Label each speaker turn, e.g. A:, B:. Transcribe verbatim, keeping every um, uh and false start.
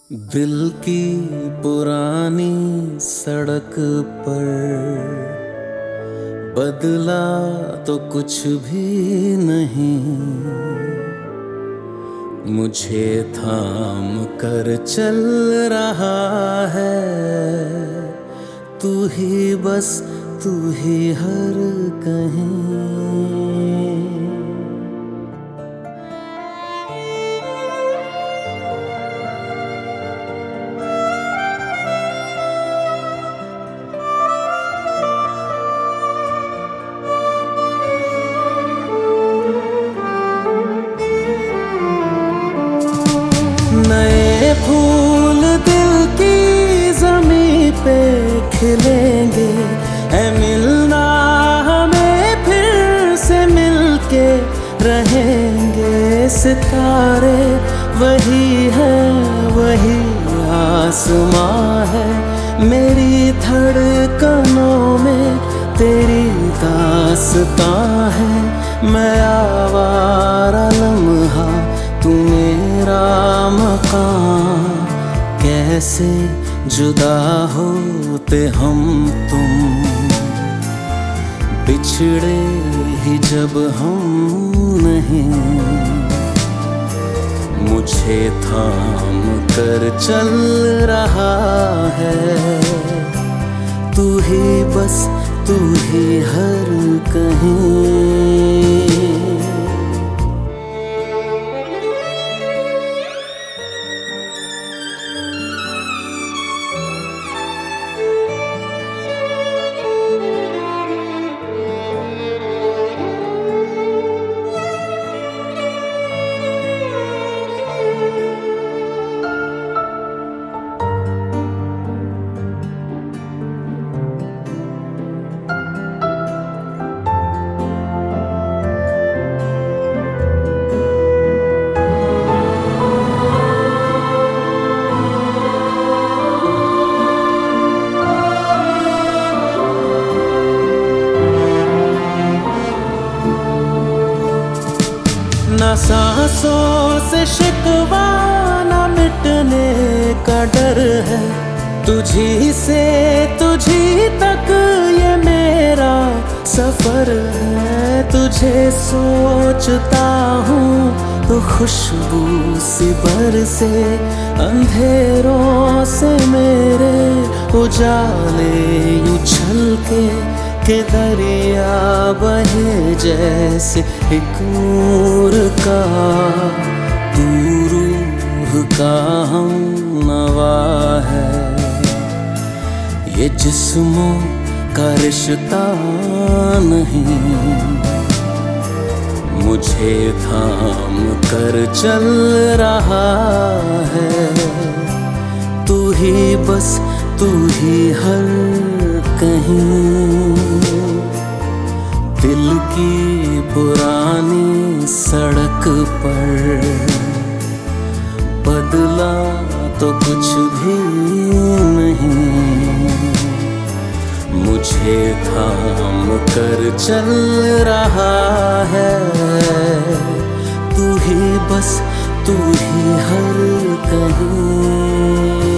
A: दिल की पुरानी सड़क पर बदला तो कुछ भी नहीं, मुझे थाम कर चल रहा है तू ही, बस तू ही हर कहीं। नए फूल दिल की ज़मीं पे खिलेंगे, है मिलना हमें फिर से मिलके रहेंगे। सितारे वही है वही आसमां है, मेरी धड़कनों में तेरी दास्तां है। मैं आवारा लम्हा तू मेरा मकान, कैसे जुदा होते हम तुम, बिछड़े ही जब हम नहीं। मुझे थाम कर चल रहा है तू ही, बस तू ही हर कहीं। ना सांसों से शिकवा ना मिटने का डर है, तुझी से तुझी तक ये मेरा सफर है। तुझे सोचता हूँ तो खुशबू सी बरसे, अंधेरों से मेरे उजाले उछल के के दरिया बहे जैसे एक नूर का। तू रूह का हम नवा है, ये जिस्मों का रिश्ता नहीं। मुझे थाम कर चल रहा है तू ही, बस तू ही हर कहीं। दिल की पुरानी सड़क पर बदला तो कुछ भी नहीं, मुझे थाम कर चल रहा है तू ही, बस तू ही हर कहीं।